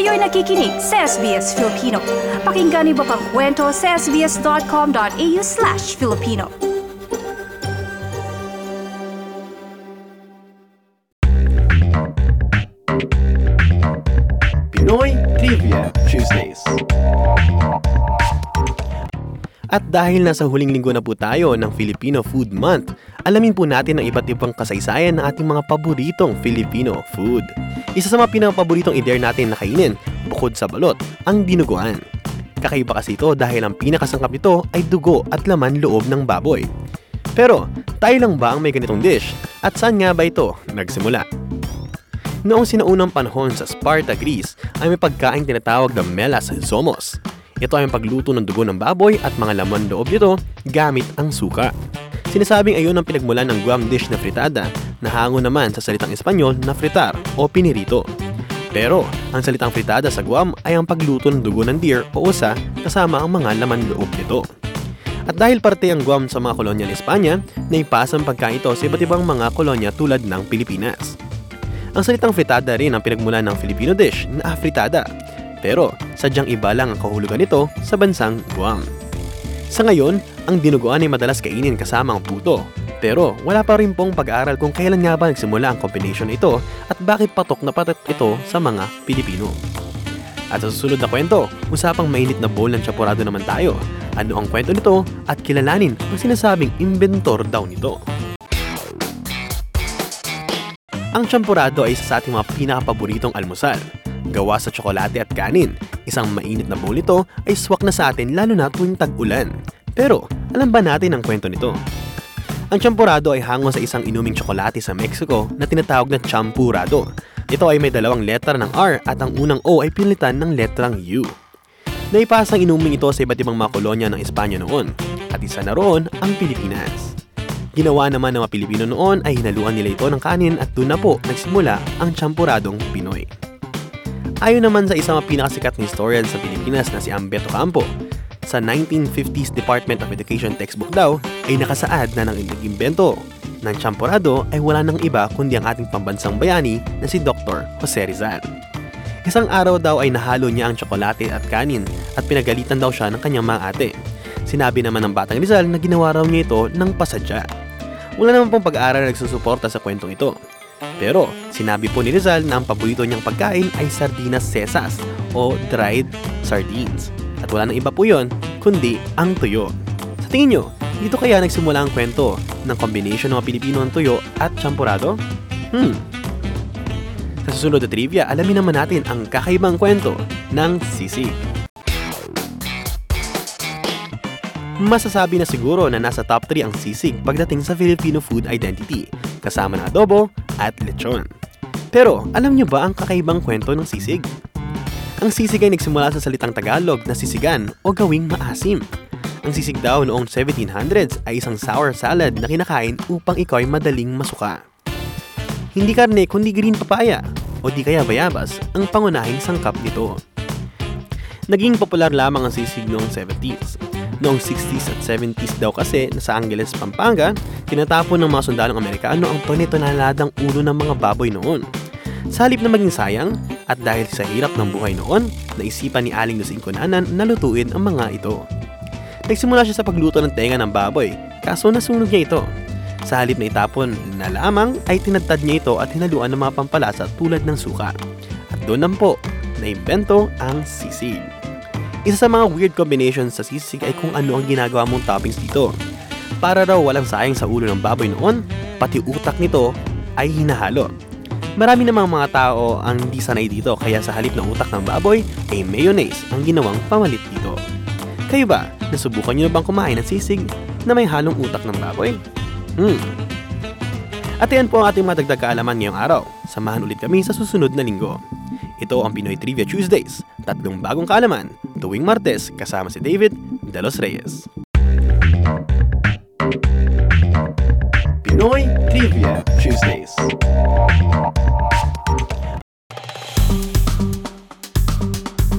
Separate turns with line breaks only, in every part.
Kayo'y nakikinig sa SBS Filipino. Pakinggan niyo pa ang kwento sa sbs.com.au/Filipino.
Pinoy Trivia Tuesdays. At dahil nasa huling linggo na po tayo ng Filipino Food Month, alamin po natin ang iba't ibang kasaysayan ng ating mga paboritong Filipino food. Isa sa mga pinakapaboritong i-dare natin na kainin, bukod sa balot, ang dinuguan. Kakaiba kasi ito dahil ang pinakasangkap nito ay dugo at laman loob ng baboy. Pero, tayo lang ba ang may ganitong dish? At saan nga ba ito nagsimula? Noong sinaunang panahon sa Sparta, Greece, ay may pagkain tinatawag na melas zomos. Ito ay ang pagluto ng dugo ng baboy at mga laman loob nito gamit ang suka. Sinasabing ayon ang pinagmulan ng Guam dish na fritada na hango naman sa salitang Espanyol na fritar o pinirito. Pero ang salitang fritada sa Guam ay ang pagluto ng dugo ng deer o usa kasama ang mga laman loob nito. At dahil parte ang Guam sa mga kolonya ng Espanya, naipasa ang pagkain ito sa iba't ibang mga kolonya tulad ng Pilipinas. Ang salitang fritada rin ang pinagmulan ng Filipino dish na afritada. Pero sadyang iba lang ang kahulugan nito sa bansang Guam. Sa ngayon, ang dinuguan ay madalas kainin kasama ang puto. Pero wala pa rin pong pag-aaral kung kailan nga ba nagsimula ang combination ito at bakit patok na patok ito sa mga Pilipino. At sa susunod na kwento, usapang mainit na bowl ng champorado naman tayo. Ano ang kwento nito at kilalanin ang sinasabing inventor daw nito. Ang champorado ay isa sa ating mga pinakapaboritong almusal. Gawa sa tsokolate at kanin, isang mainit na bowl nito ay swak na sa atin lalo na tuwing tag-ulan. Pero, alam ba natin ang kwento nito? Ang champorado ay hango sa isang inuming tsokolate sa Mexico na tinatawag na champurado. Ito ay may dalawang letra ng R at ang unang O ay pinilitan ng letrang U. Naipasa ang inuming ito sa iba't ibang mga kolonya ng Espanya noon, at isa na roon ang Pilipinas. Ginawa naman ng mga Pilipino noon ay hinaluan nila ito ng kanin at doon na po nagsimula ang champuradong Pinoy. Ayon naman sa isang pinakasikat na historian sa Pilipinas na si Ambeto Campo, sa 1950s Department of Education textbook daw ay nakasaad na nang nag-imbento ng champorado ay wala nang iba kundi ang ating pambansang bayani na si Dr. Jose Rizal. Isang araw daw ay nahalo niya ang tsokolate at kanin at pinagalitan daw siya ng kanyang mga ate. Sinabi naman ng batang Rizal na ginawa raw niya ito ng pasadya. Wala naman pong pag-aaral na nagsusuporta sa kwentong ito. Pero sinabi po ni Rizal na ang paborito niyang pagkain ay sardinas cesas o dried sardines. At wala nang iba po yun kundi ang tuyo. Sa tingin nyo, dito kaya nagsimula ang kwento ng combination ng mga Pilipino ng tuyo at champorado? Sa susunod na trivia, alamin naman natin ang kakaibang kwento ng sisig. Masasabi na siguro na nasa top 3 ang sisig pagdating sa Filipino food identity, kasama ng adobo at lechon. Pero alam nyo ba ang kakaibang kwento ng sisig? Ang sisig ay nagsimula sa salitang Tagalog na sisigan o gawing maasim. Ang sisig daw noong 1700s ay isang sour salad na kinakain upang ikaw ay madaling masuka. Hindi karne kundi green papaya o di kaya bayabas ang pangunahing sangkap nito. Naging popular lamang ang sisig noong 70s. Noong 60s at 70s daw kasi sa Angeles, Pampanga, tinatapon ng mga sundalong Amerikano ang tonelaladang ulo ng mga baboy noon. Sa halip na maging sayang, at dahil sa hirap ng buhay noon, naisipan ni Aling Lusing Cunanan na lutuin ang mga ito. Nagsimula siya sa pagluto ng tenga ng baboy, kaso nasunog niya ito. Sa halip na itapon na lamang, ay tinadtad niya ito at hinaluan ng mga pampalasa tulad ng suka. At doon lang po, naimbento ang sisig. Isa sa mga weird combinations sa sisig ay kung ano ang ginagawa mong toppings dito. Para raw walang sayang sa ulo ng baboy noon, pati utak nito ay hinahalo. Marami namang mga tao ang hindi sanay dito kaya sa halip ng utak ng baboy ay mayonnaise ang ginawang pamalit dito. Kayo ba, nasubukan niyo na bang kumain ng sisig na may halong utak ng baboy? At yan po ang ating madagdag kaalaman ngayong araw. Samahan ulit kami sa susunod na linggo. Ito ang Pinoy Trivia Tuesdays, 3 bagong kaalaman, tuwing Martes kasama si David De Los Reyes.
Pinoy Trivia Tuesdays.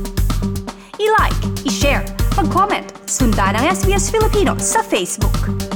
I-like, i-share, mag-comment, sundan ang SBS Filipino sa Facebook.